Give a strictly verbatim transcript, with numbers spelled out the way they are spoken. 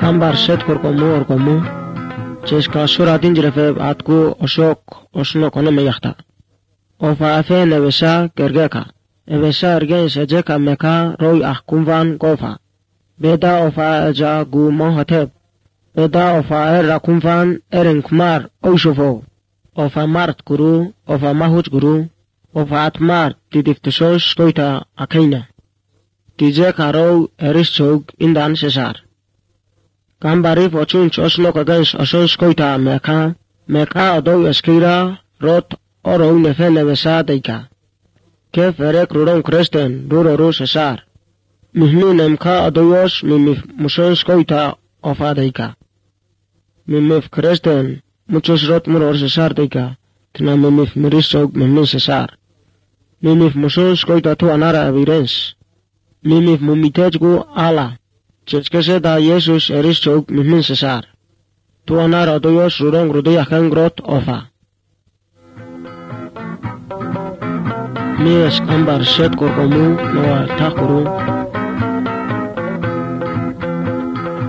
Kambar shet korkomu orkomu. Cheshka shuradin jirefeb atku oshok oshno kone meyakta. Ofa afe nevesha gergeka. Evesha ergen shejeka meka roy ahkumvan gofa. Beda ofa eja gu mohateb. Beda ofa er rakumvan erenkmar oishofo. Ofa mart guru, ofa mahuj guru. Ofa atmar didiftishosh goita akaina. Tije karo erish chog indan sheshar. Kambarif ochun choshno kagansh ashosh goita meka. Meka adow eskira rot oro nefe nevesha deika. Kef erek ruron kresten ruro ru sheshar. Mihmi nemka adoyosh mimif mushosh goita ofa deika. Mimif kresten muchos rot muror sheshar deika. Tina mimif mirishog mimni sheshar. Mimif mushosh goita tu anara evirens. Mimif mumitejgu ala. Cheskese da Jesus erishog mimni sheshar. Tu anara adoyosh ruron rudoyakan grot ofa. Mies kambar shet korkomu noa takuru.